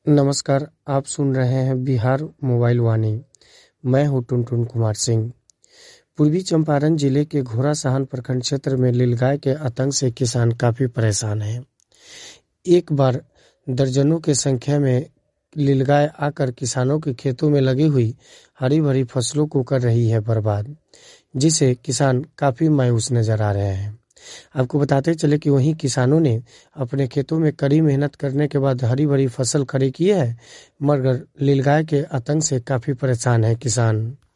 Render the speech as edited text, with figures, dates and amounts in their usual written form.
नमस्कार, आप सुन रहे हैं बिहार मोबाइल वाणी। मैं हूं टुनटुन कुमार सिंह। पूर्वी चंपारण जिले के घोड़ासहन प्रखंड क्षेत्र में नीलगाय के आतंक से किसान काफी परेशान हैं। एक बार दर्जनों की संख्या में नीलगाय आकर किसानों के खेतों में लगी हुई हरी भरी फसलों को कर रही है बर्बाद, जिसे किसान काफी मायूस नजर आ रहे हैं। आपको बताते चले कि वहीं किसानों ने अपने खेतों में कड़ी मेहनत करने के बाद हरी भरी फसल खड़ी की है, मगर नीलगाय के आतंक से काफी परेशान है किसान।